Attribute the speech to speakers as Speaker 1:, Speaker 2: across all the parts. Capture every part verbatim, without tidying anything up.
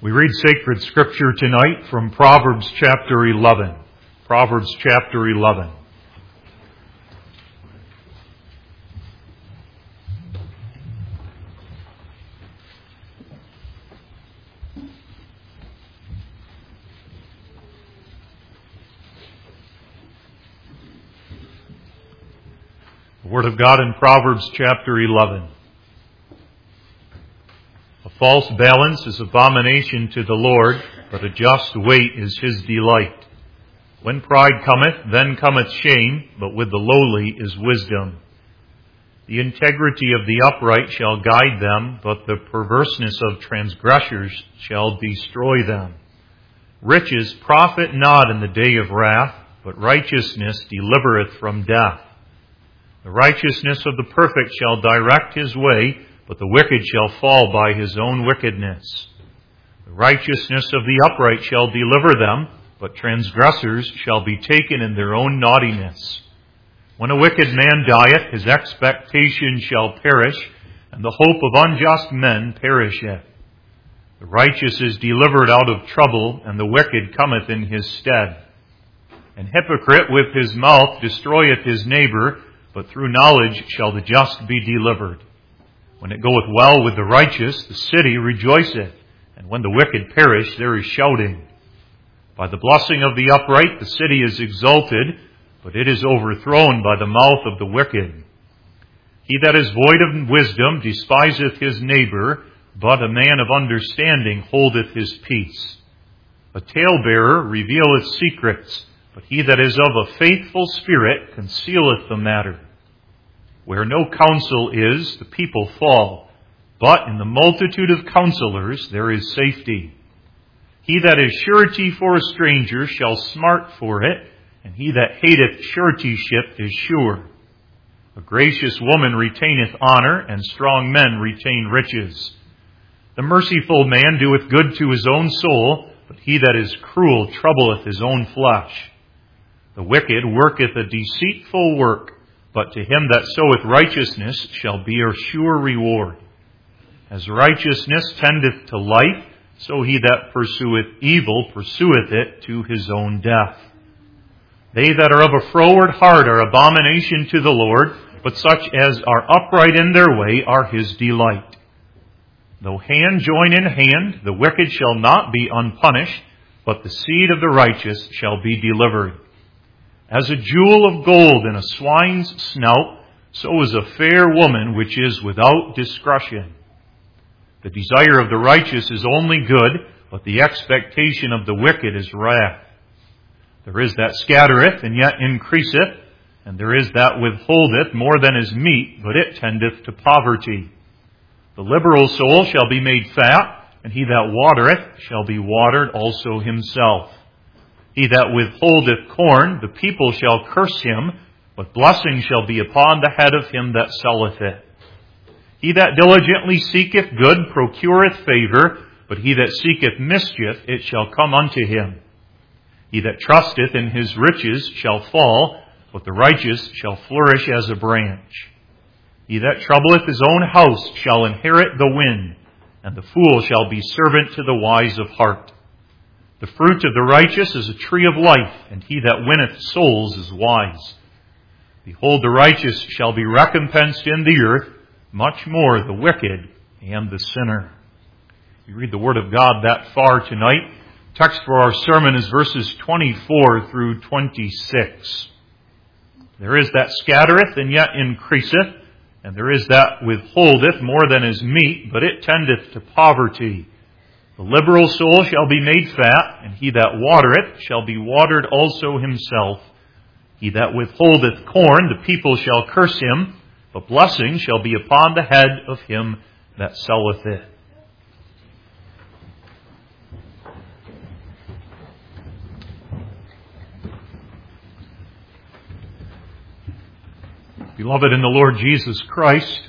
Speaker 1: We read sacred scripture tonight from Proverbs chapter eleven. Proverbs chapter eleven. The Word of God in Proverbs chapter eleven. A false balance is abomination to the Lord, but a just weight is His delight. When pride cometh, then cometh shame, but with the lowly is wisdom. The integrity of the upright shall guide them, but the perverseness of transgressors shall destroy them. Riches profit not in the day of wrath, but righteousness delivereth from death. The righteousness of the perfect shall direct his way, but the wicked shall fall by his own wickedness. The righteousness of the upright shall deliver them, but transgressors shall be taken in their own naughtiness. When a wicked man dieth, his expectation shall perish, and the hope of unjust men perisheth. The righteous is delivered out of trouble, and the wicked cometh in his stead. An hypocrite with his mouth destroyeth his neighbor, but through knowledge shall the just be delivered. When it goeth well with the righteous, the city rejoiceth, and when the wicked perish, there is shouting. By the blessing of the upright, the city is exalted, but it is overthrown by the mouth of the wicked. He that is void of wisdom despiseth his neighbor, but a man of understanding holdeth his peace. A talebearer revealeth secrets, but he that is of a faithful spirit concealeth the matter. Where no counsel is, the people fall, but in the multitude of counselors there is safety. He that is surety for a stranger shall smart for it, and he that hateth suretyship is sure. A gracious woman retaineth honor, and strong men retain riches. The merciful man doeth good to his own soul, but he that is cruel troubleth his own flesh. The wicked worketh a deceitful work, but to him that soweth righteousness shall be a sure reward. As righteousness tendeth to life, so he that pursueth evil pursueth it to his own death. They that are of a froward heart are abomination to the Lord, but such as are upright in their way are His delight. Though hand join in hand, the wicked shall not be unpunished, but the seed of the righteous shall be delivered. As a jewel of gold in a swine's snout, so is a fair woman which is without discretion. The desire of the righteous is only good, but the expectation of the wicked is wrath. There is that scattereth, and yet increaseth, and there is that withholdeth more than is meet, but it tendeth to poverty. The liberal soul shall be made fat, and he that watereth shall be watered also himself. He that withholdeth corn, the people shall curse him, but blessing shall be upon the head of him that selleth it. He that diligently seeketh good procureth favor, but he that seeketh mischief, it shall come unto him. He that trusteth in his riches shall fall, but the righteous shall flourish as a branch. He that troubleth his own house shall inherit the wind, and the fool shall be servant to the wise of heart. The fruit of the righteous is a tree of life, and he that winneth souls is wise. Behold, the righteous shall be recompensed in the earth, much more the wicked and the sinner. We read the Word of God that far tonight. Text for our sermon is verses twenty-four through twenty-six. There is that scattereth and yet increaseth, and there is that withholdeth more than is meet, but it tendeth to poverty. The liberal soul shall be made fat, and he that watereth shall be watered also himself. He that withholdeth corn, the people shall curse him, but blessing shall be upon the head of him that selleth it. Beloved in the Lord Jesus Christ,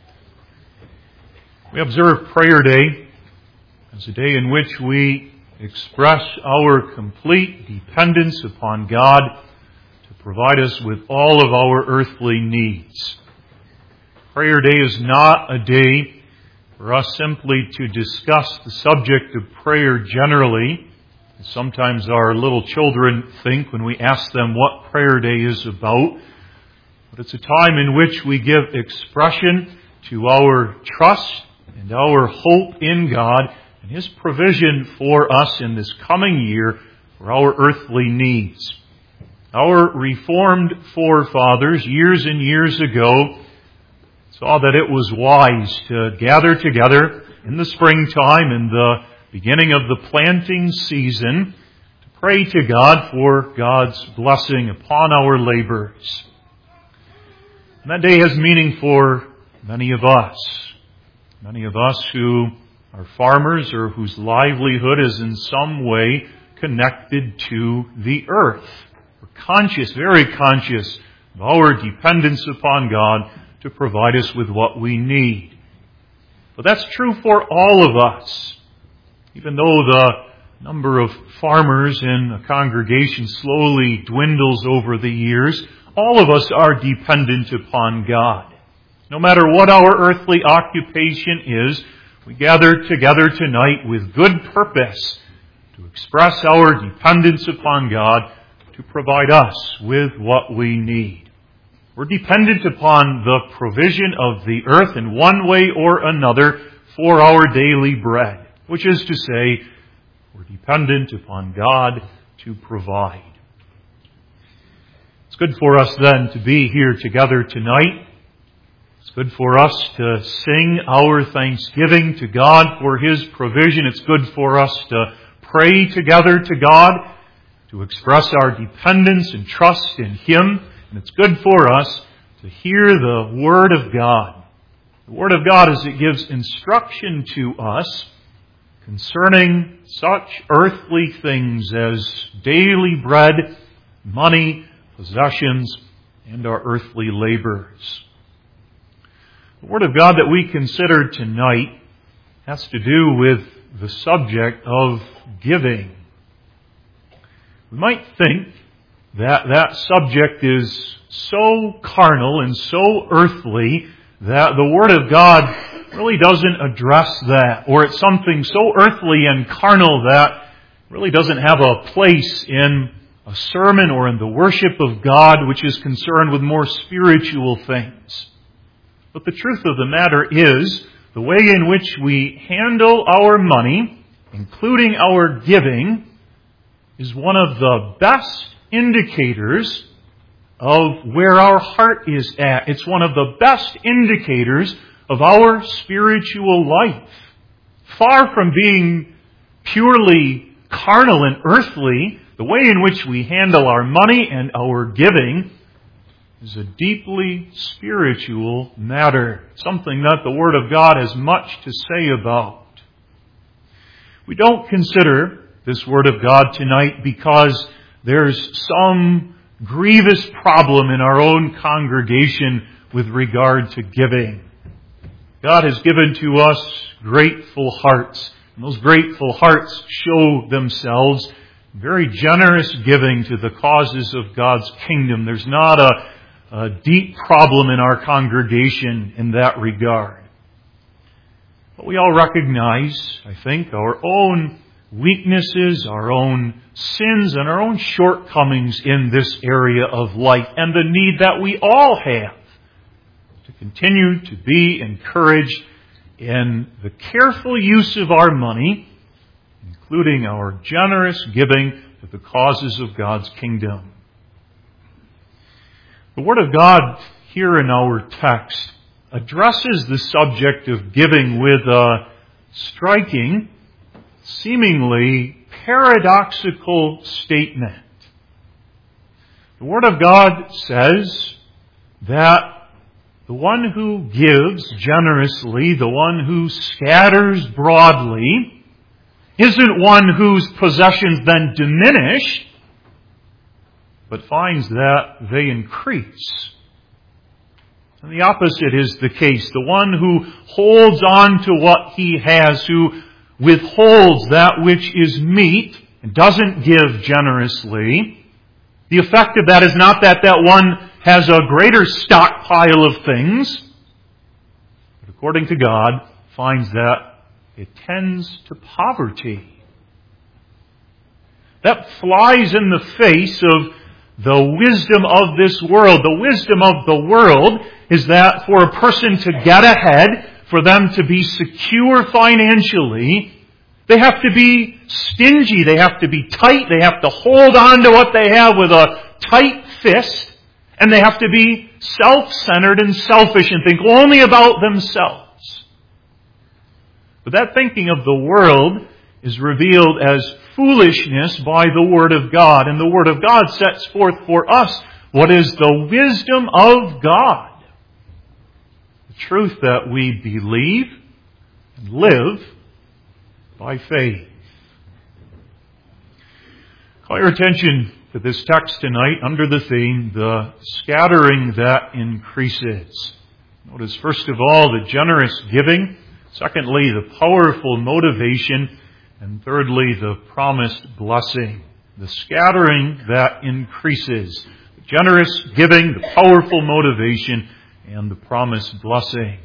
Speaker 1: we observe Prayer Day as a day in which we express our complete dependence upon God to provide us with all of our earthly needs. Prayer Day is not a day for us simply to discuss the subject of prayer generally. Sometimes our little children think when we ask them what prayer day is about, but it's a time in which we give expression to our trust and our hope in God and His provision for us in this coming year for our earthly needs. Our Reformed forefathers, years and years ago, saw that it was wise to gather together in the springtime, in the beginning of the planting season, to pray to God for God's blessing upon our labors. And that day has meaning for many of us. Many of us who are farmers or whose livelihood is in some way connected to the earth. We're conscious, very conscious of our dependence upon God to provide us with what we need. But that's true for all of us. Even though the number of farmers in a congregation slowly dwindles over the years, all of us are dependent upon God. No matter what our earthly occupation is, we gather together tonight with good purpose to express our dependence upon God to provide us with what we need. We're dependent upon the provision of the earth in one way or another for our daily bread, which is to say, we're dependent upon God to provide. It's good for us then to be here together tonight. It's good for us to sing our thanksgiving to God for His provision. It's good for us to pray together to God, to express our dependence and trust in Him. And it's good for us to hear the Word of God. The Word of God as it gives instruction to us concerning such earthly things as daily bread, money, possessions, and our earthly labors. The Word of God that we consider tonight has to do with the subject of giving. We might think that that subject is so carnal and so earthly that the Word of God really doesn't address that, or it's something so earthly and carnal that really doesn't have a place in a sermon or in the worship of God, which is concerned with more spiritual things. But the truth of the matter is, the way in which we handle our money, including our giving, is one of the best indicators of where our heart is at. It's one of the best indicators of our spiritual life. Far from being purely carnal and earthly, the way in which we handle our money and our giving is a deeply spiritual matter, something that the Word of God has much to say about. We don't consider this Word of God tonight because there's some grievous problem in our own congregation with regard to giving. God has given to us grateful hearts, and those grateful hearts show themselves in very generous giving to the causes of God's kingdom. There's not a, a deep problem in our congregation in that regard. But we all recognize, I think, our own weaknesses, our own sins, and our own shortcomings in this area of life, and the need that we all have to continue to be encouraged in the careful use of our money, including our generous giving to the causes of God's kingdom. The Word of God here in our text addresses the subject of giving with a striking, seemingly paradoxical statement. The Word of God says that the one who gives generously, the one who scatters broadly, isn't one whose possessions then diminish, but finds that they increase. And the opposite is the case. The one who holds on to what he has, who withholds that which is meat and doesn't give generously, the effect of that is not that that one has a greater stockpile of things, but according to God, finds that it tends to poverty. That flies in the face of the wisdom of this world. The wisdom of the world is that for a person to get ahead, for them to be secure financially, they have to be stingy, they have to be tight, they have to hold on to what they have with a tight fist, and they have to be self-centered and selfish and think only about themselves. But that thinking of the world is revealed as foolishness by the Word of God. And the Word of God sets forth for us what is the wisdom of God. The truth that we believe and live by faith. Call your attention to this text tonight under the theme, the scattering that increases. Notice first of all the generous giving. Secondly, the powerful motivation. And thirdly, the promised blessing. The scattering that increases. The generous giving, the powerful motivation, and the promised blessing.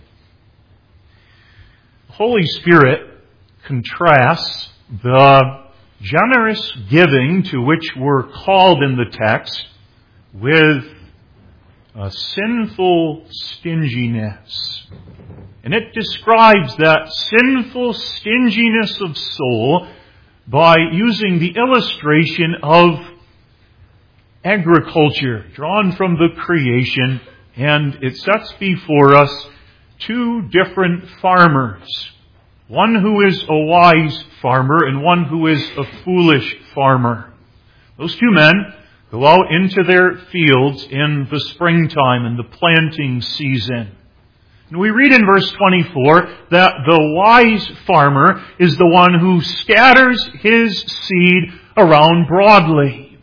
Speaker 1: The Holy Spirit contrasts the generous giving to which we're called in the text with a sinful stinginess. And it describes that sinful stinginess of soul by using the illustration of agriculture drawn from the creation, and it sets before us two different farmers. One who is a wise farmer and one who is a foolish farmer. Those two men go out into their fields in the springtime and the planting season. And we read in verse twenty-four that the wise farmer is the one who scatters his seed around broadly.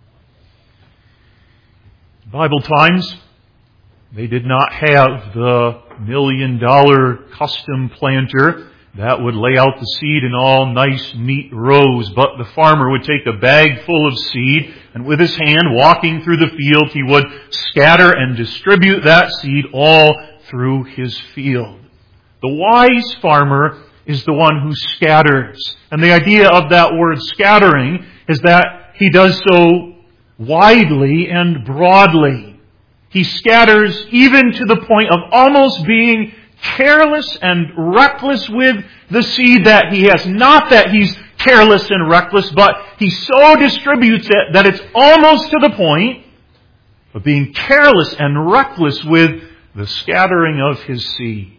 Speaker 1: In Bible times, they did not have the million dollar custom planter that would lay out the seed in all nice, neat rows, but the farmer would take a bag full of seed, and with his hand, walking through the field, he would scatter and distribute that seed all through his field. The wise farmer is the one who scatters. And the idea of that word scattering is that he does so widely and broadly. He scatters even to the point of almost being careless and reckless with the seed that he has. Not that he's careless and reckless, but he so distributes it that it's almost to the point of being careless and reckless with the scattering of his seed.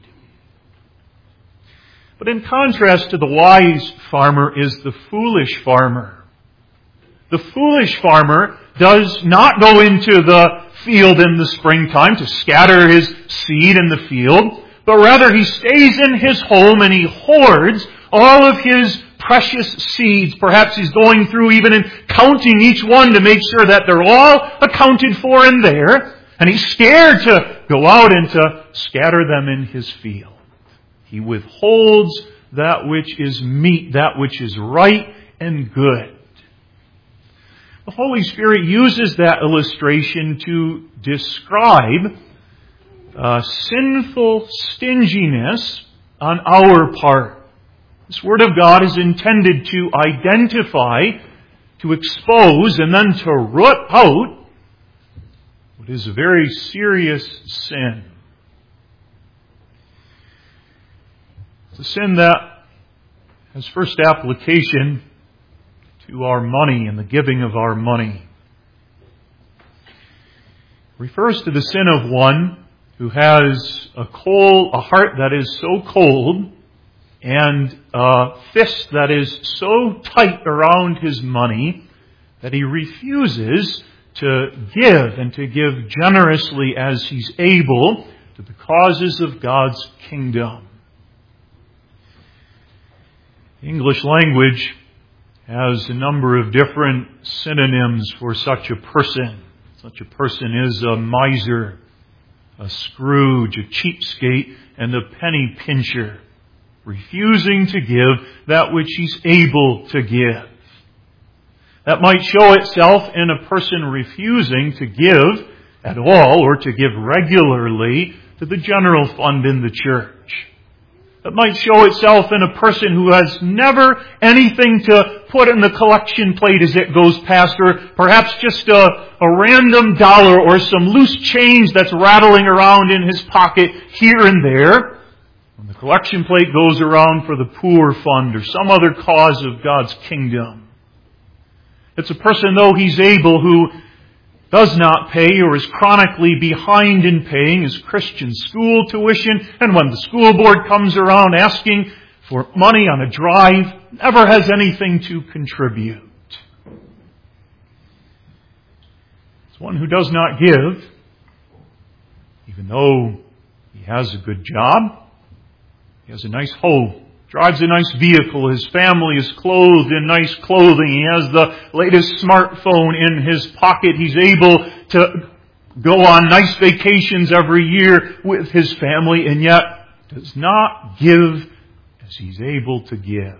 Speaker 1: But in contrast to the wise farmer is the foolish farmer. The foolish farmer does not go into the field in the springtime to scatter his seed in the field, but rather he stays in his home and he hoards all of his precious seeds. Perhaps he's going through even and counting each one to make sure that they're all accounted for in there. And he's scared to go out and to scatter them in his field. He withholds that which is meet, that which is right and good. The Holy Spirit uses that illustration to describe uh, sinful stinginess on our part. This Word of God is intended to identify, to expose, and then to root out what is a very serious sin. It's a sin that has first application to our money and the giving of our money. It refers to the sin of one who has a cold, a heart that is so cold and a fist that is so tight around his money that he refuses to give and to give generously as he's able to the causes of God's kingdom. The English language has a number of different synonyms for such a person. Such a person is a miser, a Scrooge, a cheapskate, and a penny pincher, refusing to give that which he's able to give. That might show itself in a person refusing to give at all or to give regularly to the general fund in the church. It might show itself in a person who has never anything to put in the collection plate as it goes past, or perhaps just a, a random dollar or some loose change that's rattling around in his pocket here and there. When the collection plate goes around for the poor fund or some other cause of God's kingdom. It's a person, though he's able, who does not pay or is chronically behind in paying his Christian school tuition, and when the school board comes around asking for money on a drive, never has anything to contribute. It's one who does not give, even though he has a good job, he has a nice home, drives a nice vehicle, his family is clothed in nice clothing, he has the latest smartphone in his pocket, he's able to go on nice vacations every year with his family, and yet does not give as he's able to give.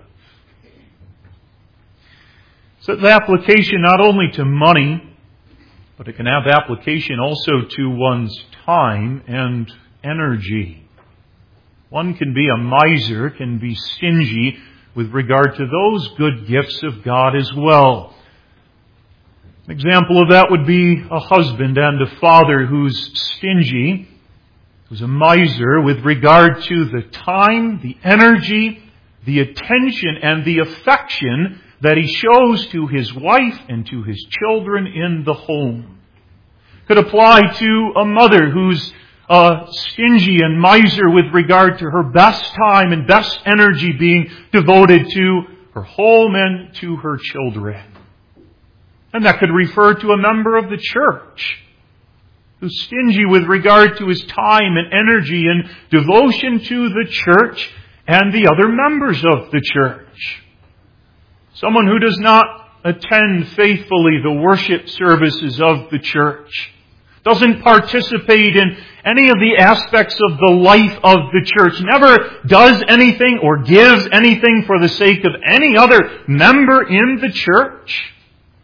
Speaker 1: So the application not only to money, but it can have application also to one's time and energy. One can be a miser, can be stingy with regard to those good gifts of God as well. An example of that would be a husband and a father who's stingy, who's a miser with regard to the time, the energy, the attention, and the affection that he shows to his wife and to his children in the home. Could apply to a mother who's Uh, stingy and miser with regard to her best time and best energy being devoted to her home and to her children. And that could refer to a member of the church who's stingy with regard to his time and energy and devotion to the church and the other members of the church. Someone who does not attend faithfully the worship services of the church, doesn't participate in any of the aspects of the life of the church, never does anything or gives anything for the sake of any other member in the church,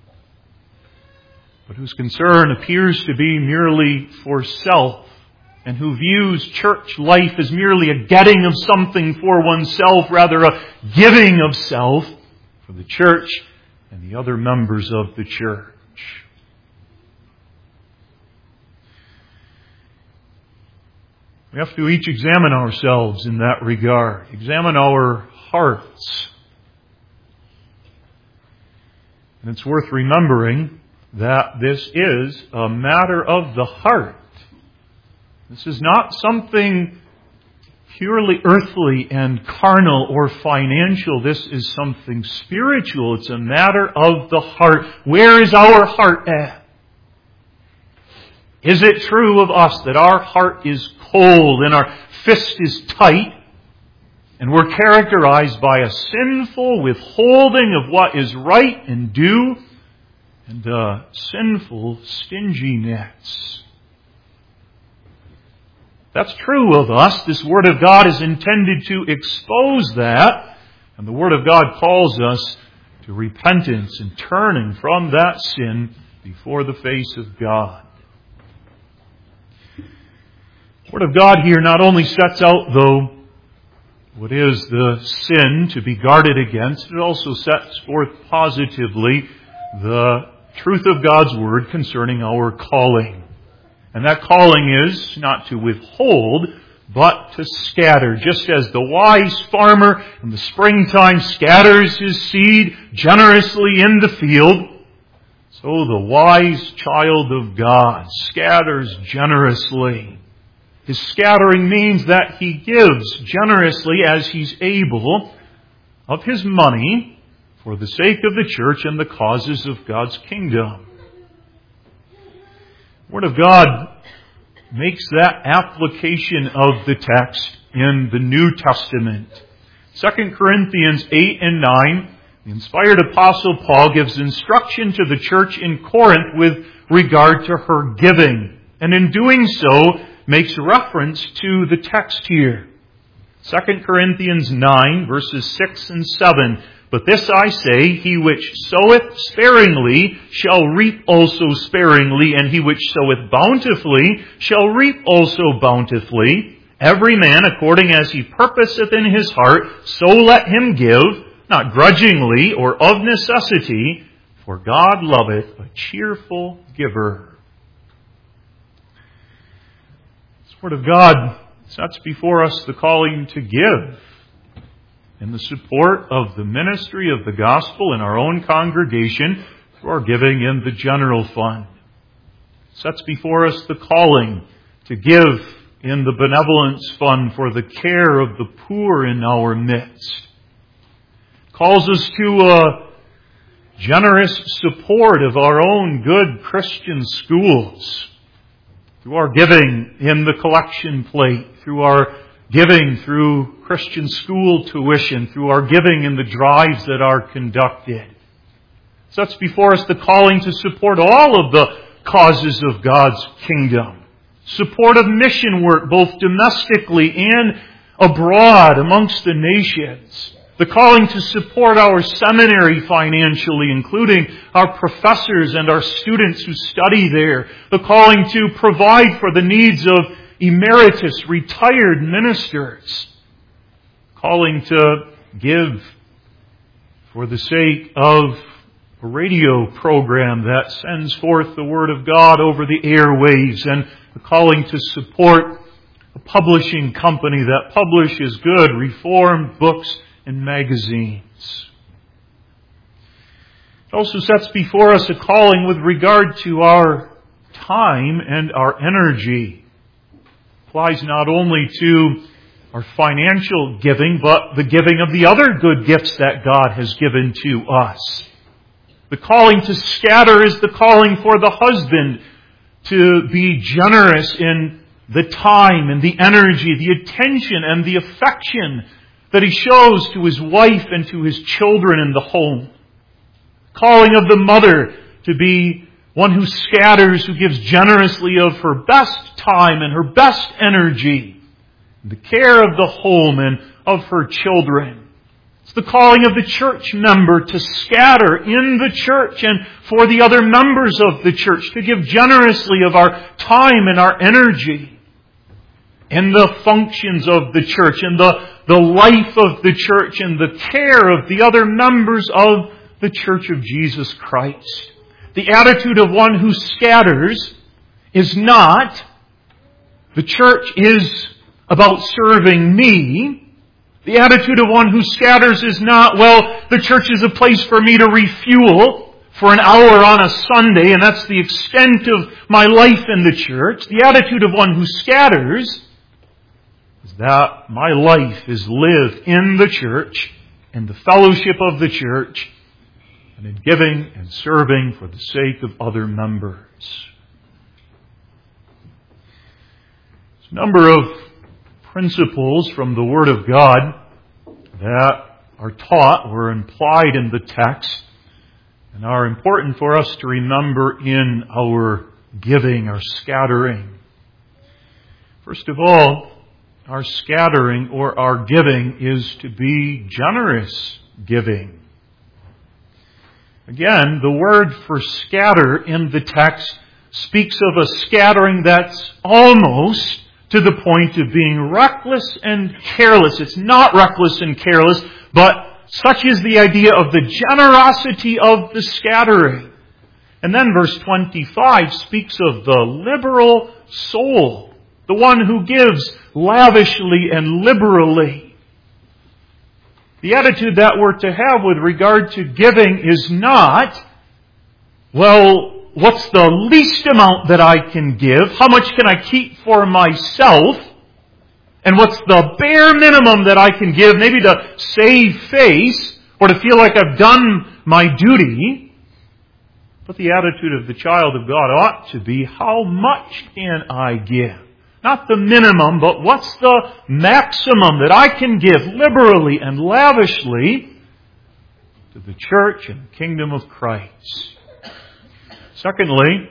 Speaker 1: but whose concern appears to be merely for self, and who views church life as merely a getting of something for oneself, rather a giving of self for the church and the other members of the church. We have to each examine ourselves in that regard. Examine our hearts. And it's worth remembering that this is a matter of the heart. This is not something purely earthly and carnal or financial. This is something spiritual. It's a matter of the heart. Where is our heart at? Is it true of us that our heart is cold and our fist is tight, and we're characterized by a sinful withholding of what is right and due, and a sinful stinginess? That's true of us. This Word of God is intended to expose that, and the Word of God calls us to repentance and turning from that sin before the face of God. The Word of God here not only sets out, though, what is the sin to be guarded against, it also sets forth positively the truth of God's Word concerning our calling. And that calling is not to withhold, but to scatter. Just as the wise farmer in the springtime scatters his seed generously in the field, so the wise child of God scatters generously. His scattering means that he gives generously as he's able of his money for the sake of the church and the causes of God's kingdom. The Word of God makes that application of the text in the New Testament. Second Corinthians eight and nine, the inspired apostle Paul gives instruction to the church in Corinth with regard to her giving. And in doing so, makes reference to the text here. Second Corinthians nine, verses six and seven. But this I say, he which soweth sparingly shall reap also sparingly, and he which soweth bountifully shall reap also bountifully. Every man according as he purposeth in his heart, so let him give, not grudgingly or of necessity, for God loveth a cheerful giver. This Word of God sets before us the calling to give in the support of the ministry of the gospel in our own congregation through our giving in the general fund. It sets before us the calling to give in the benevolence fund for the care of the poor in our midst. It calls us to a generous support of our own good Christian schools through our giving in the collection plate, through our giving through Christian school tuition, through our giving in the drives that are conducted. It sets before us the calling to support all of the causes of God's kingdom. Support of mission work, both domestically and abroad amongst the nations. The calling to support our seminary financially, including our professors and our students who study there. The calling to provide for the needs of emeritus, retired ministers. Calling to give for the sake of a radio program that sends forth the Word of God over the airwaves, and the calling to support a publishing company that publishes good, reformed books and magazines. It also sets before us a calling with regard to our time and our energy. It applies not only to our financial giving, but the giving of the other good gifts that God has given to us. The calling to scatter is the calling for the husband to be generous in the time and the energy, the attention and the affection that he shows to his wife and to his children in the home. Calling of the mother to be one who scatters, who gives generously of her best time and her best energy in the care of the home and of her children. It's the calling of the church member to scatter in the church and for the other members of the church, to give generously of our time and our energy in the functions of the church, in the, the life of the church, and the care of the other members of the Church of Jesus Christ. The attitude of one who scatters is not, the church is about serving me. The attitude of one who scatters is not, well, the church is a place for me to refuel for an hour on a Sunday, and that's the extent of my life in the church. The attitude of one who scatters is that my life is lived in the church, in the fellowship of the church, and in giving and serving for the sake of other members. There's a number of principles from the Word of God that are taught or implied in the text and are important for us to remember in our giving, our scattering. First of all, our scattering or our giving is to be generous giving. Again, the word for scatter in the text speaks of a scattering that's almost to the point of being reckless and careless. It's not reckless and careless, but such is the idea of the generosity of the scattering. And then verse twenty-five speaks of the liberal soul, the one who gives lavishly and liberally. The attitude that we're to have with regard to giving is not, well, what's the least amount that I can give? How much can I keep for myself? And what's the bare minimum that I can give, maybe to save face or to feel like I've done my duty? But the attitude of the child of God ought to be, how much can I give? Not the minimum, but what's the maximum that I can give liberally and lavishly to the church and kingdom of Christ? Secondly,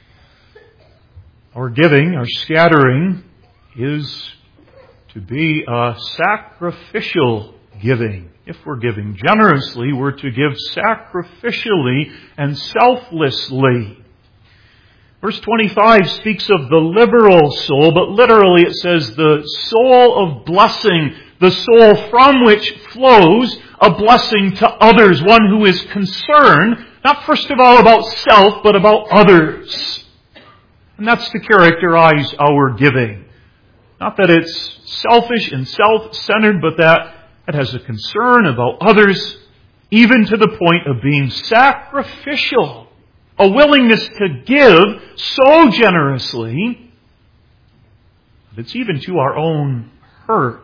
Speaker 1: our giving, our scattering, is to be a sacrificial giving. If we're giving generously, we're to give sacrificially and selflessly. Verse twenty-five speaks of the liberal soul, but literally it says the soul of blessing, the soul from which flows a blessing to others, one who is concerned, not first of all about self, but about others. And that's to characterize our giving. Not that it's selfish and self-centered, but that it has a concern about others, even to the point of being sacrificial. A willingness to give so generously that it's even to our own hurt.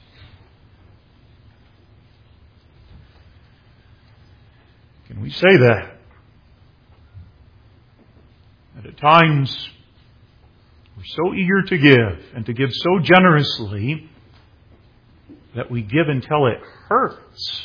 Speaker 1: Can we say that? That at times we're so eager to give and to give so generously that we give until it hurts.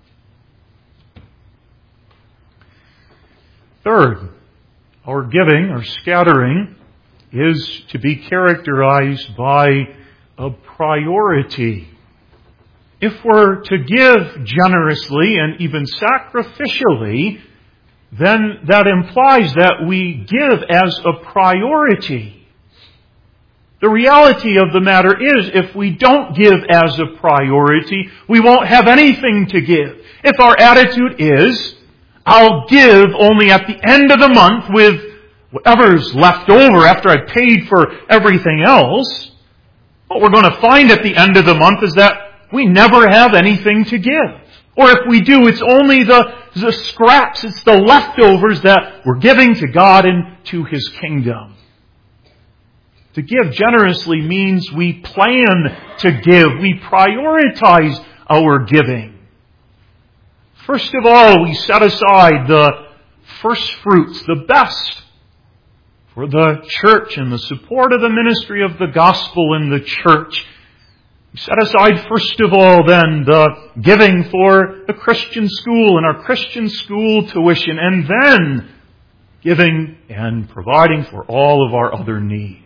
Speaker 1: Third, our giving, our scattering, is to be characterized by a priority. If we're to give generously and even sacrificially, then that implies that we give as a priority. The reality of the matter is, if we don't give as a priority, we won't have anything to give. If our attitude is, I'll give only at the end of the month with whatever's left over after I've paid for everything else, what we're going to find at the end of the month is that we never have anything to give. Or if we do, it's only the, the scraps, it's the leftovers that we're giving to God and to His kingdom. To give generously means we plan to give. We prioritize our giving. First of all, we set aside the first fruits, the best, for the church and the support of the ministry of the gospel in the church. We set aside, first of all, then, the giving for the Christian school and our Christian school tuition, and then giving and providing for all of our other needs.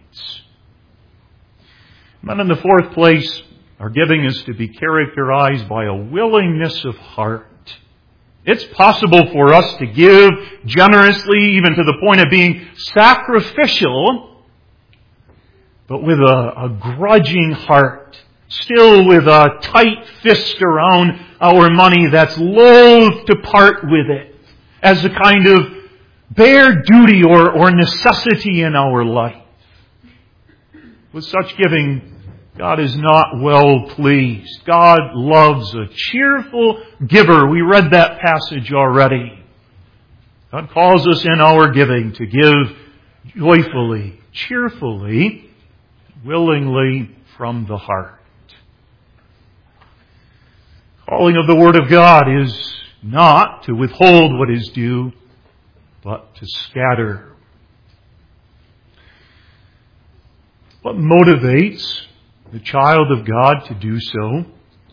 Speaker 1: And then in the fourth place, our giving is to be characterized by a willingness of heart. It's possible for us to give generously, even to the point of being sacrificial, but with a, a grudging heart, still with a tight fist around our money that's loath to part with it as a kind of bare duty or, or necessity in our life. With such giving, God is not well pleased. God loves a cheerful giver. We read that passage already. God calls us in our giving to give joyfully, cheerfully, willingly from the heart. Calling of the Word of God is not to withhold what is due, but to scatter. What motivates the child of God to do so?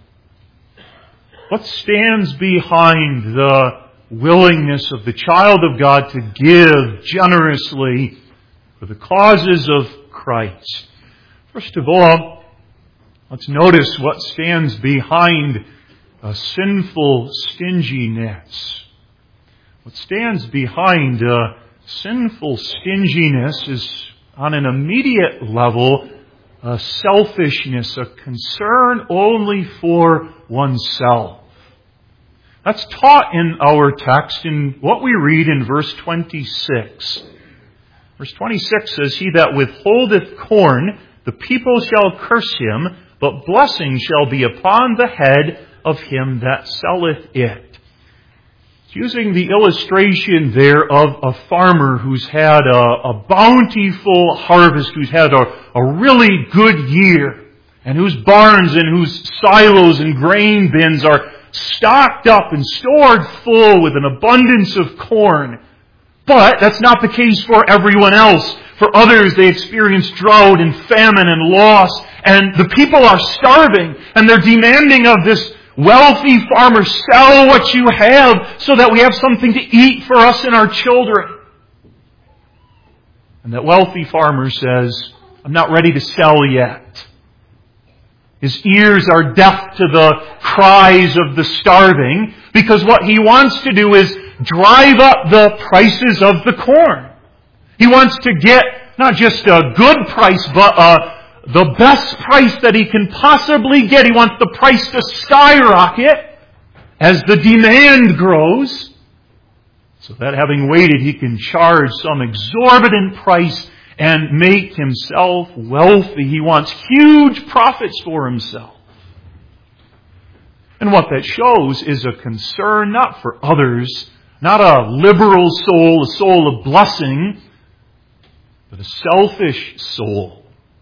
Speaker 1: What stands behind the willingness of the child of God to give generously for the causes of Christ? First of all, let's notice what stands behind a sinful stinginess. What stands behind a sinful stinginess is, on an immediate level, a selfishness, a concern only for oneself. That's taught in our text in what we read in verse twenty-six. Verse twenty-six says, He that withholdeth corn, the people shall curse him, but blessing shall be upon the head of him that selleth it. It's using the illustration there of a farmer who's had a, a bountiful harvest, who's had a, a really good year, and whose barns and whose silos and grain bins are stocked up and stored full with an abundance of corn. But that's not the case for everyone else. For others, they experience drought and famine and loss, and the people are starving, and they're demanding of this wealthy farmer, sell what you have so that we have something to eat for us and our children. And that wealthy farmer says, I'm not ready to sell yet. His ears are deaf to the cries of the starving, because what he wants to do is drive up the prices of the corn. He wants to get not just a good price, but uh, the best price that he can possibly get. He wants the price to skyrocket as the demand grows, so that having waited, he can charge some exorbitant price and make himself wealthy. He wants huge profits for himself. And what that shows is a concern not for others, not a liberal soul, a soul of blessing, but a selfish soul.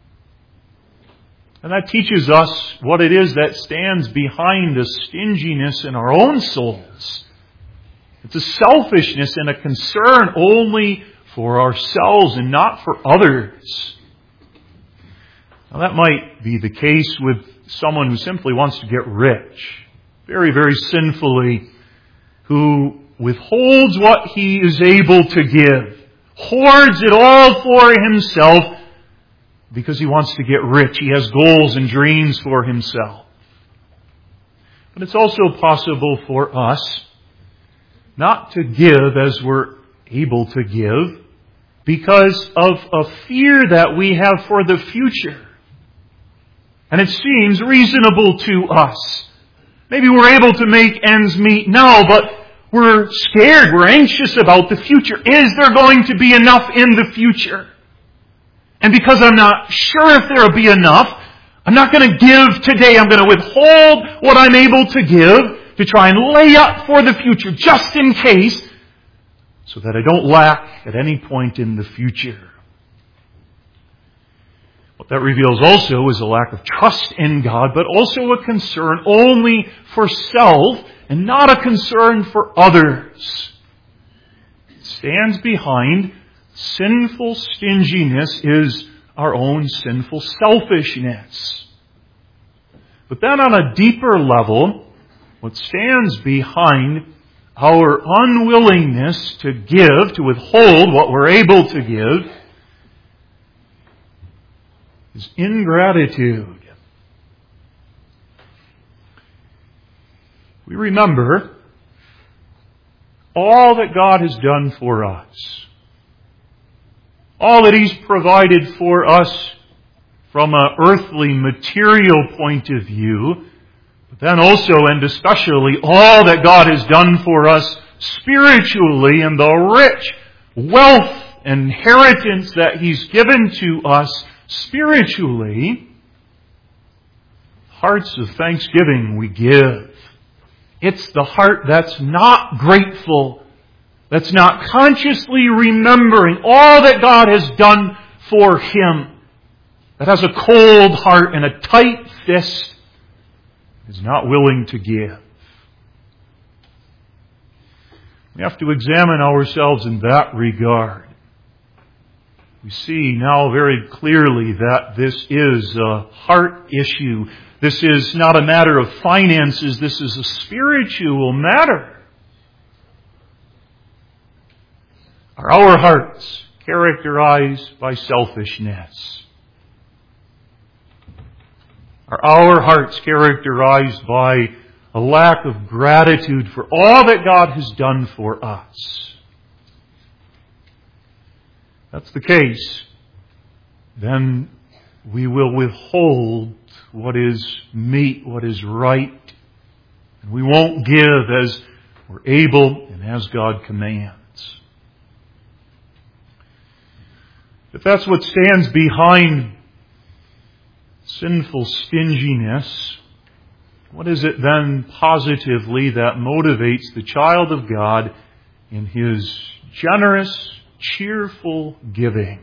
Speaker 1: And that teaches us what it is that stands behind the stinginess in our own souls. It's a selfishness and a concern only for ourselves and not for others. Now that might be the case with someone who simply wants to get rich, very, very sinfully, who withholds what he is able to give, hoards it all for himself because he wants to get rich. He has goals and dreams for himself. But it's also possible for us not to give as we're able to give because of a fear that we have for the future. And it seems reasonable to us. Maybe we're able to make ends meet now, but we're scared, we're anxious about the future. Is there going to be enough in the future? And because I'm not sure if there will be enough, I'm not going to give today. I'm going to withhold what I'm able to give to try and lay up for the future just in case, so that I don't lack at any point in the future. What that reveals also is a lack of trust in God, but also a concern only for self and not a concern for others. It stands behind sinful stinginess is our own sinful selfishness. But then on a deeper level, what stands behind our unwillingness to give, to withhold what we're able to give, is ingratitude. We remember all that God has done for us. All that He's provided for us from an earthly, material point of view, but then also and especially all that God has done for us spiritually and the rich wealth and inheritance that He's given to us spiritually. Hearts of thanksgiving we give. It's the heart that's not grateful, that's not consciously remembering all that God has done for him, that has a cold heart and a tight fist, is not willing to give. We have to examine ourselves in that regard. We see now very clearly that this is a heart issue. This is not a matter of finances. This is a spiritual matter. Are our hearts characterized by selfishness? Are our hearts characterized by a lack of gratitude for all that God has done for us? If that's the case, then we will withhold what is meet, what is right, and we won't give as we're able and as God commands. If that's what stands behind sinful stinginess, what is it then positively that motivates the child of God in his generous, cheerful giving?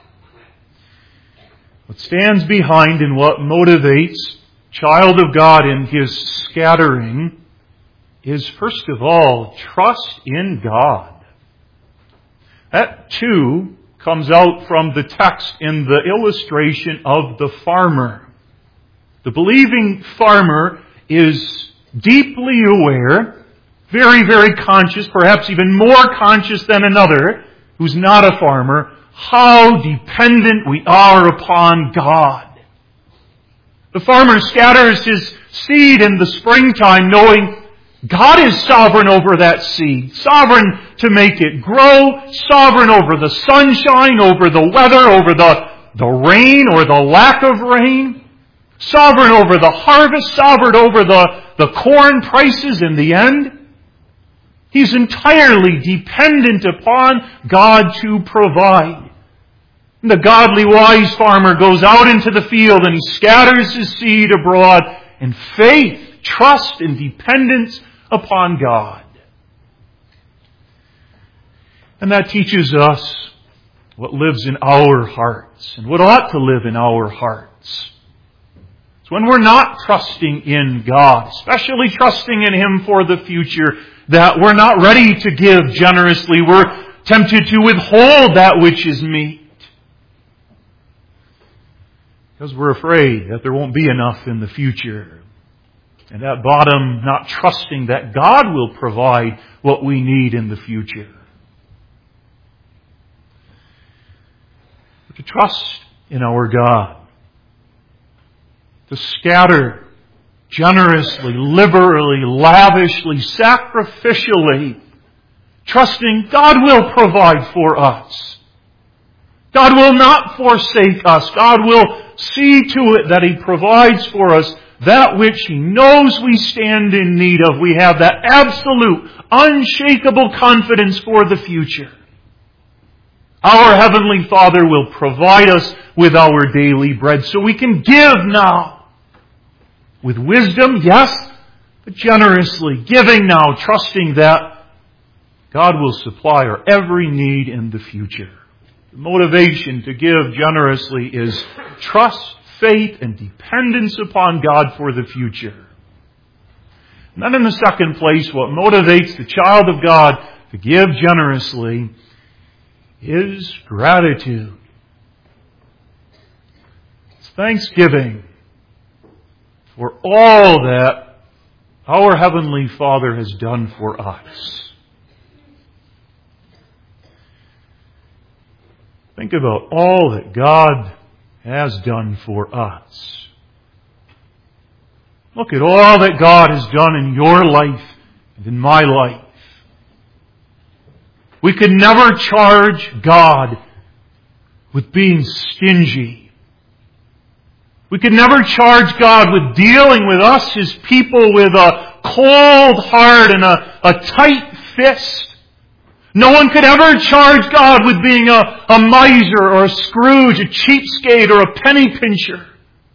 Speaker 1: What stands behind and what motivates child of God in his scattering is, first of all, trust in God. That, too, comes out from the text in the illustration of the farmer. The believing farmer is deeply aware, very, very conscious, perhaps even more conscious than another who's not a farmer, how dependent we are upon God. The farmer scatters his seed in the springtime knowing
Speaker 2: God is sovereign over that seed, sovereign to make it grow, sovereign over the sunshine, over the weather, over the, the rain or the lack of rain, sovereign over the harvest, sovereign over the, the corn prices in the end. He's entirely dependent upon God to provide. And the godly wise farmer goes out into the field and he scatters his seed abroad in faith, trust, and dependence upon God. And that teaches us what lives in our hearts and what ought to live in our hearts. It's when we're not trusting in God, especially trusting in Him for the future, that we're not ready to give generously. We're tempted to withhold that which is meet. Because we're afraid that there won't be enough in the future. And at bottom, not trusting that God will provide what we need in the future. But to trust in our God. To scatter generously, liberally, lavishly, sacrificially. Trusting God will provide for us. God will not forsake us. God will see to it that He provides for us that which He knows we stand in need of. We have that absolute, unshakable confidence for the future. Our Heavenly Father will provide us with our daily bread so we can give now. With wisdom, yes, but generously. Giving now, trusting that God will supply our every need in the future. The motivation to give generously is trust, faith, and dependence upon God for the future. And then in the second place, what motivates the child of God to give generously is gratitude. It's thanksgiving for all that our Heavenly Father has done for us. Think about all that God has done for us. Look at all that God has done in your life and in my life. We could never charge God with being stingy. We could never charge God with dealing with us, His people, with a cold heart and a, a tight fist. No one could ever charge God with being a, a miser or a Scrooge, a cheapskate or a penny pincher.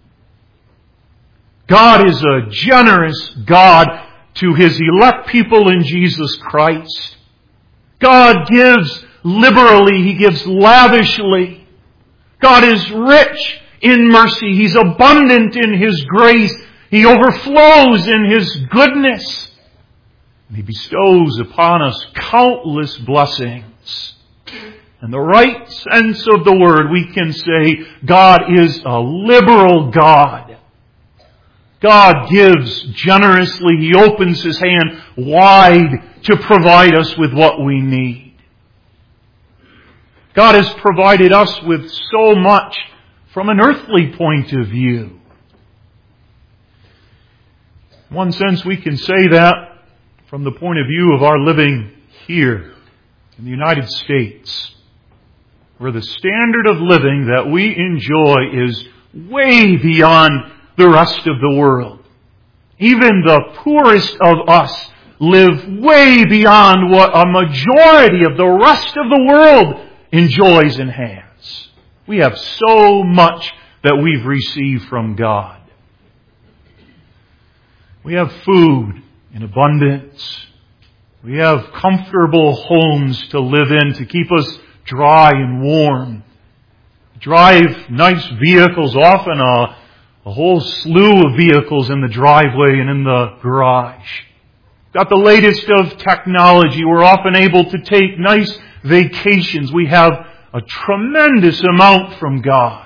Speaker 2: God is a generous God to His elect people in Jesus Christ. God gives liberally. He gives lavishly. God is rich in mercy. He's abundant in His grace. He overflows in His goodness. And He bestows upon us countless blessings. In the right sense of the word, we can say God is a liberal God. God gives generously. He opens His hand wide to provide us with what we need. God has provided us with so much from an earthly point of view. In one sense, we can say that from the point of view of our living here in the United States, where the standard of living that we enjoy is way beyond the rest of the world. Even the poorest of us live way beyond what a majority of the rest of the world enjoys and has. We have so much that we've received from God. We have food in abundance. We have comfortable homes to live in to keep us dry and warm. Drive nice vehicles, often a, a whole slew of vehicles in the driveway and in the garage. Got the latest of technology. We're often able to take nice vacations. We have a tremendous amount from God.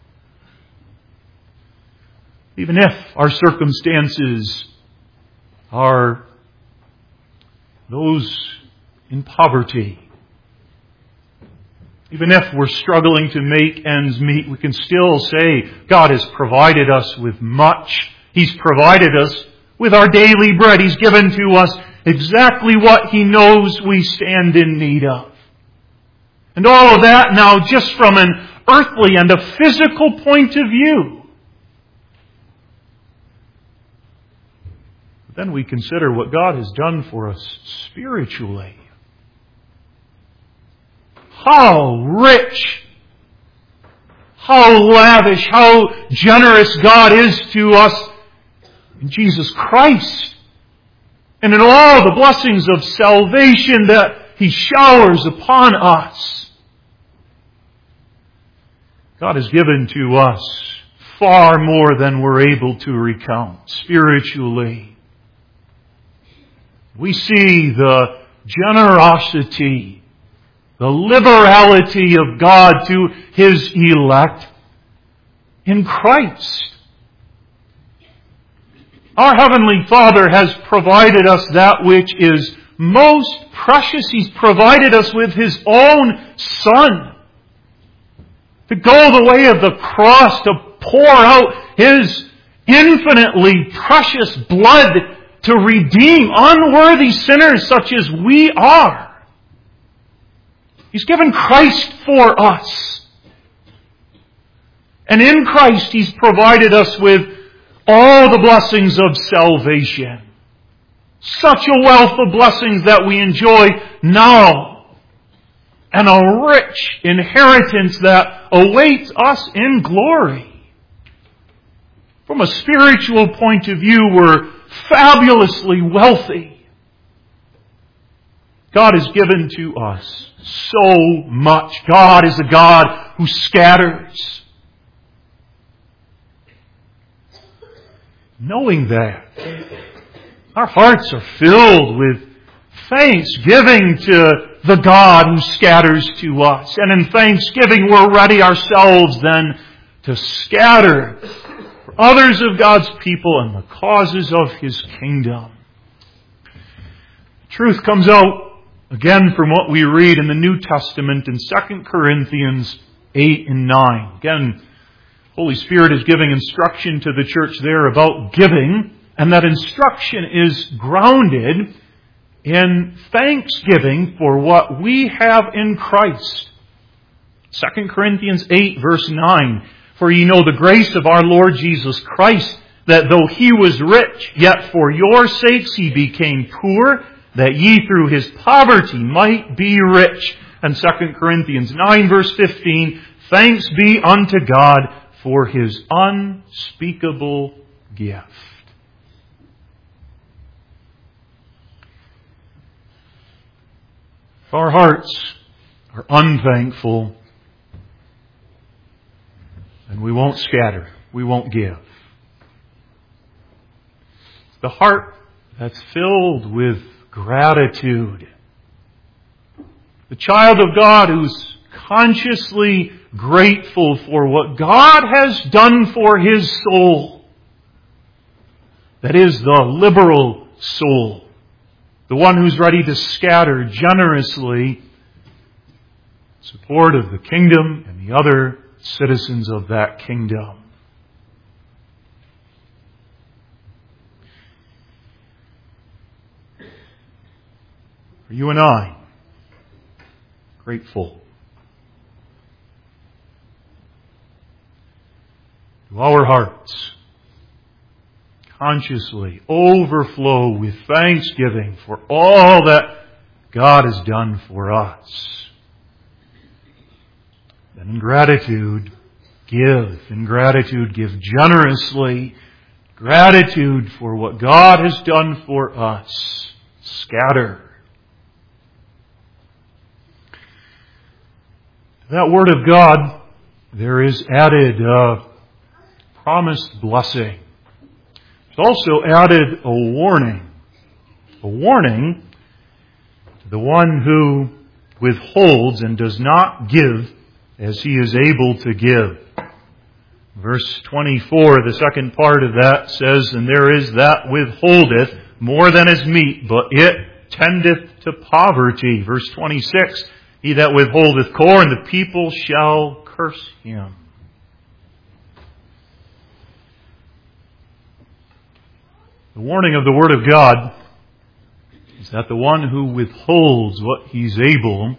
Speaker 2: Even if our circumstances are those in poverty, even if we're struggling to make ends meet, we can still say God has provided us with much. He's provided us with our daily bread. He's given to us exactly what He knows we stand in need of. And all of that now just from an earthly and a physical point of view. But then we consider what God has done for us spiritually. How rich, how lavish, how generous God is to us in Jesus Christ. And in all the blessings of salvation that He showers upon us. God has given to us far more than we're able to recount spiritually. We see the generosity, the liberality of God to His elect in Christ. Our Heavenly Father has provided us that which is most precious. He's provided us with His own Son to go the way of the cross, to pour out His infinitely precious blood to redeem unworthy sinners such as we are. He's given Christ for us. And in Christ He's provided us with all the blessings of salvation. Such a wealth of blessings that we enjoy now. And a rich inheritance that awaits us in glory. From a spiritual point of view, we're fabulously wealthy. God has given to us so much. God is a God who scatters. Knowing that, our hearts are filled with thanksgiving to the God who scatters to us. And in thanksgiving, we're ready ourselves then to scatter for others of God's people and the causes of His kingdom. Truth comes out again from what we read in the New Testament in Second Corinthians eight and nine. Again, Holy Spirit is giving instruction to the church there about giving, and that instruction is grounded in thanksgiving for what we have in Christ. Second Corinthians eight verse nine, for ye know the grace of our Lord Jesus Christ, that though He was rich, yet for your sakes He became poor, that ye through His poverty might be rich. And Second Corinthians nine verse fifteen, thanks be unto God for His unspeakable gift. If our hearts are unthankful, then we won't scatter, we won't give. The heart that's filled with gratitude, the child of God who's consciously grateful for what God has done for his soul. That is the liberal soul. The one who's ready to scatter generously in support of the kingdom and the other citizens of that kingdom. For you and I, grateful. Do our hearts consciously overflow with thanksgiving for all that God has done for us? Then in gratitude, give. In gratitude, give generously. Gratitude for what God has done for us. Scatter. To that word of God, there is added a promised blessing. There's also added a warning. A warning to the one who withholds and does not give as he is able to give. Verse twenty-four, the second part of that says, and there is that withholdeth more than is meet, but it tendeth to poverty. Verse twenty-six, he that withholdeth corn, the people shall curse him. The warning of the Word of God is that the one who withholds what he's able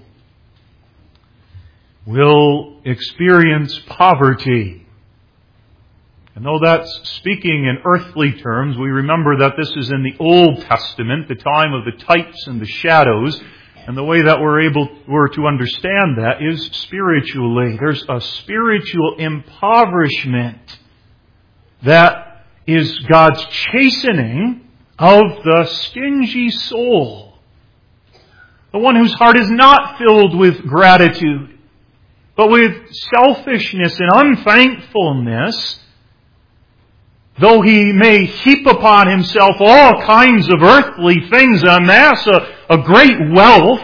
Speaker 2: will experience poverty. And though that's speaking in earthly terms, we remember that this is in the Old Testament, the time of the types and the shadows, and the way that we're able we're to understand that is spiritually. There's a spiritual impoverishment that is God's chastening of the stingy soul. The one whose heart is not filled with gratitude, but with selfishness and unthankfulness. Though he may heap upon himself all kinds of earthly things, amass a, a great wealth,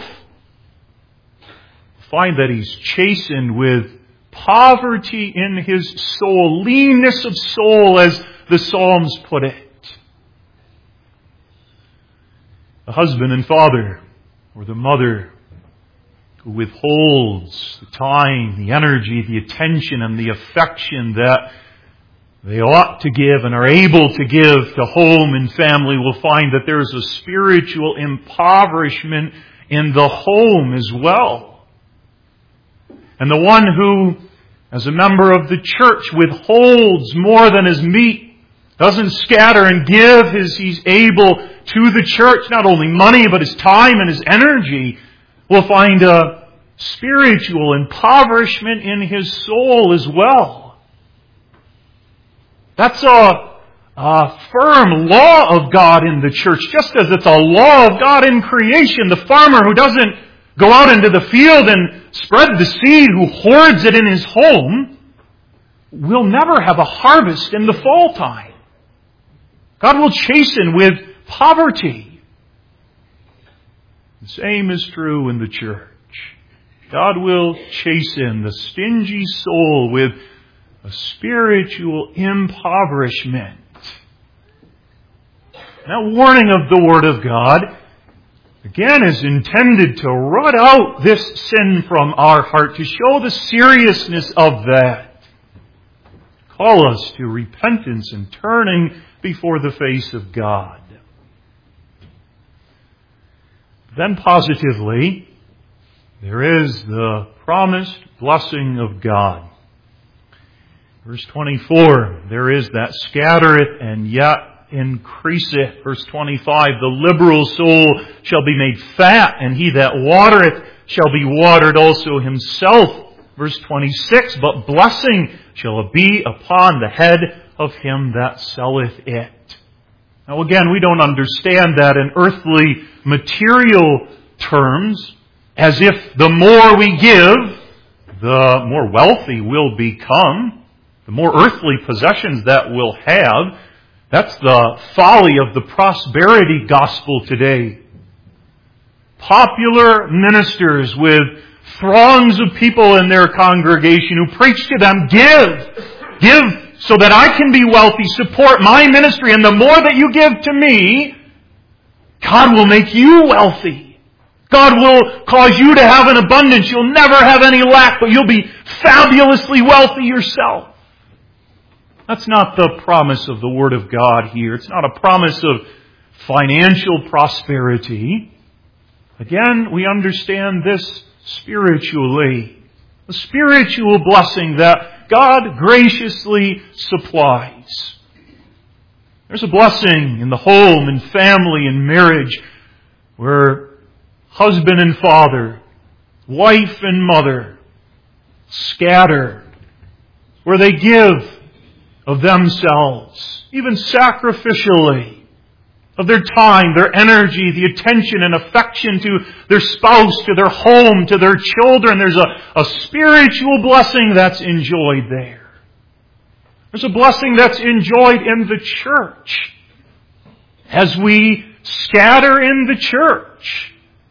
Speaker 2: find that he's chastened with poverty in his soul, leanness of soul, as the Psalms put it. The husband and father, or the mother, who withholds the time, the energy, the attention, and the affection that they ought to give and are able to give to home and family, will find that there is a spiritual impoverishment in the home as well. And the one who, as a member of the church, withholds more than is meet, doesn't scatter and give as he's able to the church, not only money, but his time and his energy, will find a spiritual impoverishment in his soul as well. That's a, a firm law of God in the church, just as it's a law of God in creation. The farmer who doesn't go out into the field and spread the seed, who hoards it in his home, will never have a harvest in the fall time. God will chasten with poverty. The same is true in the church. God will chasten the stingy soul with a spiritual impoverishment. That warning of the Word of God, again, is intended to root out this sin from our heart, to show the seriousness of that. Call us to repentance and turning before the face of God. Then positively, there is the promised blessing of God. Verse twenty-four, there is that scattereth and yet increaseth. Verse twenty-five, the liberal soul shall be made fat, and he that watereth shall be watered also himself. Verse twenty-six, but blessing shall be upon the head of him that selleth it. Now again, we don't understand that in earthly material terms, as if the more we give, the more wealthy we'll become. The more earthly possessions that we'll have. That's the folly of the prosperity gospel today. Popular ministers with throngs of people in their congregation who preach to them, give, give so that I can be wealthy, support my ministry, and the more that you give to me, God will make you wealthy. God will cause you to have an abundance. You'll never have any lack, but you'll be fabulously wealthy yourself. That's not the promise of the Word of God here. It's not a promise of financial prosperity. Again, we understand this spiritually. The spiritual blessing that God graciously supplies. There's a blessing in the home and family and marriage where husband and father, wife and mother scatter, where they give of themselves, even sacrificially, of their time, their energy, the attention and affection to their spouse, to their home, to their children. There's a, a spiritual blessing that's enjoyed there. There's a blessing that's enjoyed in the church as we scatter in the church.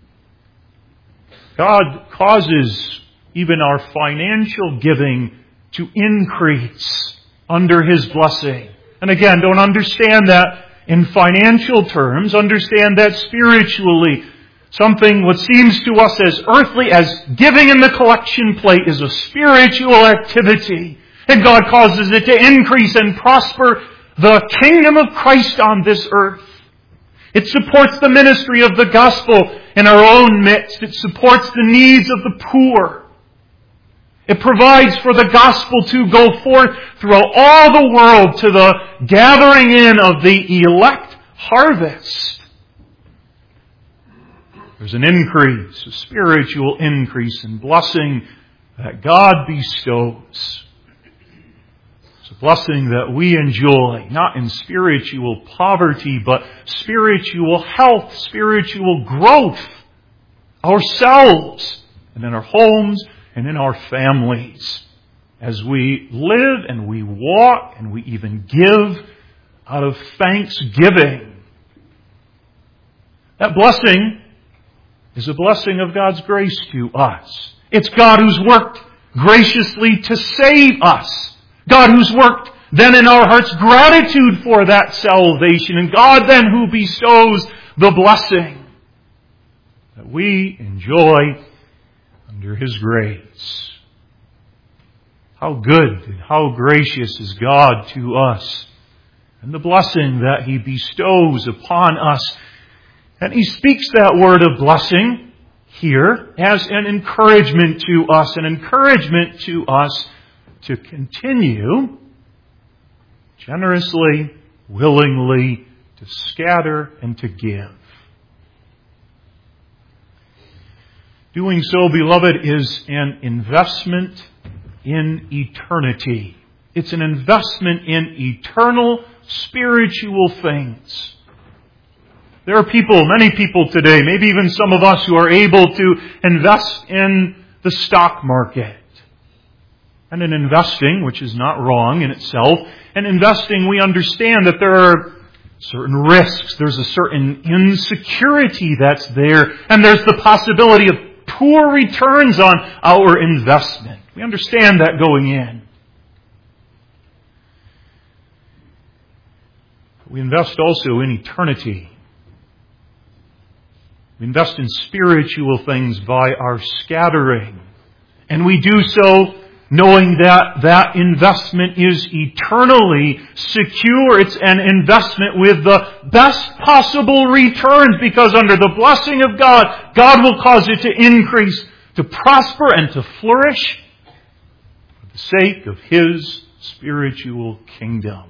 Speaker 2: God causes even our financial giving to increase under His blessing. And again, don't understand that in financial terms. Understand that spiritually. Something what seems to us as earthly as giving in the collection plate is a spiritual activity. And God causes it to increase and prosper the kingdom of Christ on this earth. It supports the ministry of the gospel in our own midst. It supports the needs of the poor. It provides for the gospel to go forth throughout all the world to the gathering in of the elect harvest. There's an increase, a spiritual increase and blessing that God bestows. It's a blessing that we enjoy, not in spiritual poverty, but spiritual health, spiritual growth, ourselves, and in our homes, and in our families, as we live and we walk and we even give out of thanksgiving. That blessing is a blessing of God's grace to us. It's God who's worked graciously to save us. God who's worked then in our hearts gratitude for that salvation. And God then who bestows the blessing that we enjoy under His grace. How good and how gracious is God to us, and the blessing that He bestows upon us. And He speaks that word of blessing here as an encouragement to us, an encouragement to us to continue generously, willingly, to scatter and to give. Doing so, beloved, is an investment in eternity. It's an investment in eternal spiritual things. There are people, many people today, maybe even some of us, who are able to invest in the stock market. And in investing, which is not wrong in itself, and investing, we understand that there are certain risks. There's a certain insecurity that's there, and there's the possibility of poor returns on our investment. We understand that going in. We invest also in eternity. We invest in spiritual things by our scattering. And we do so knowing that that investment is eternally secure. It's an investment with the best possible returns, because under the blessing of God, God will cause it to increase, to prosper, and to flourish for the sake of His spiritual kingdom.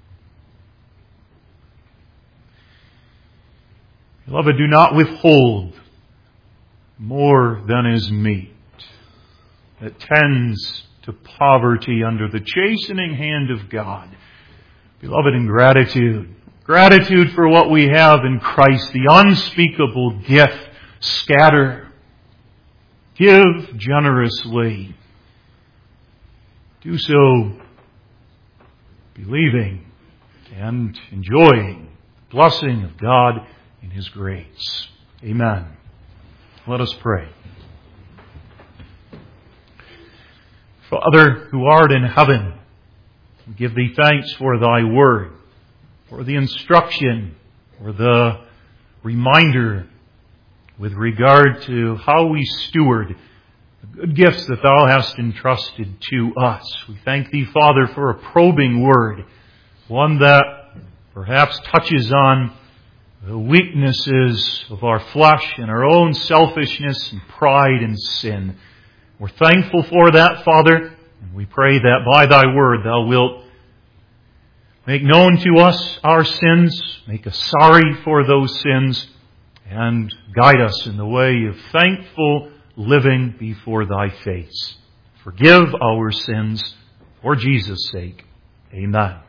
Speaker 2: Beloved, do not withhold more than is meet. That tends to poverty under the chastening hand of God. Beloved, in gratitude, gratitude for what we have in Christ, the unspeakable gift, scatter. Give generously. Do so believing and enjoying the blessing of God in His grace. Amen. Let us pray. Father, who art in heaven, we give Thee thanks for Thy word, for the instruction, for the reminder with regard to how we steward the good gifts that Thou hast entrusted to us. We thank Thee, Father, for a probing word, one that perhaps touches on the weaknesses of our flesh and our own selfishness and pride and sin. We're thankful for that, Father, and we pray that by Thy word Thou wilt make known to us our sins, make us sorry for those sins, and guide us in the way of thankful living before Thy face. Forgive our sins for Jesus' sake. Amen.